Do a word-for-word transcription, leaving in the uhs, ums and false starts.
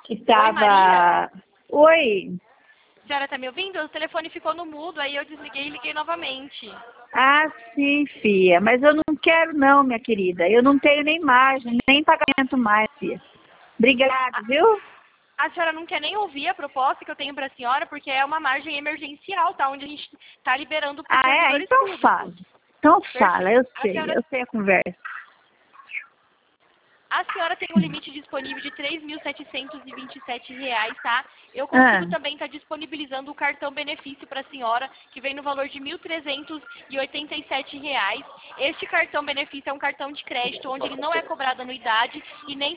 que Oi, Maria? tava... Oi. A senhora tá me ouvindo? O telefone ficou no mudo, aí eu desliguei e liguei novamente. Ah, sim, filha. Mas eu não quero não, minha querida. Eu não tenho nem margem, nem pagamento mais, filha. Obrigada, viu? A senhora não quer nem ouvir a proposta que eu tenho para a senhora, porque é uma margem emergencial, tá? Onde a gente está liberando para os Ah, é? servidores Então públicos. fala. Então fala, eu A sei. senhora, Eu sei a conversa. a senhora tem um limite disponível de três mil setecentos e vinte e sete reais, tá? Eu Ah, consigo também estar disponibilizando o cartão benefício para a senhora, que vem no valor de mil trezentos e oitenta e sete reais. Este cartão benefício é um cartão de crédito, onde ele não é cobrado anuidade e nem